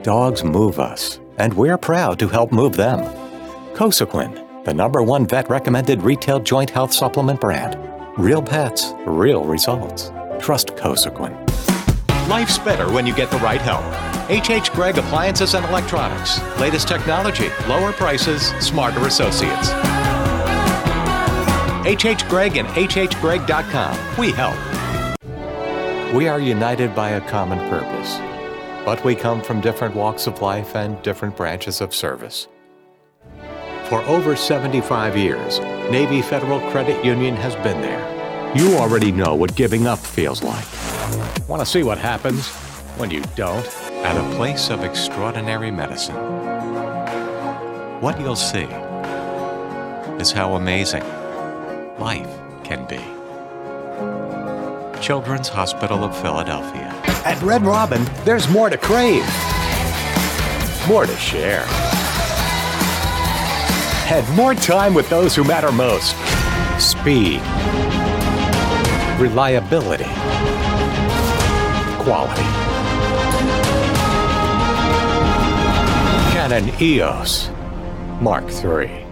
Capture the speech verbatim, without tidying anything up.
Dogs move us, and we're proud to help move them. Cosequin, the number one vet-recommended retail joint health supplement brand. Real pets, real results. Trust Cosequin. Life's better when you get the right help. H H. Gregg Appliances and Electronics. Latest technology, lower prices, smarter associates. H H. Gregg and H H Gregg dot com. We help. We are united by a common purpose, but we come from different walks of life and different branches of service. For over seventy-five years, Navy Federal Credit Union has been there. You already know what giving up feels like. Want to see what happens when you don't? At a place of extraordinary medicine. What you'll see is how amazing life can be. Children's Hospital of Philadelphia. At Red Robin, there's more to crave, more to share, and more time with those who matter most. Speed, reliability, quality. Canon E O S Mark three.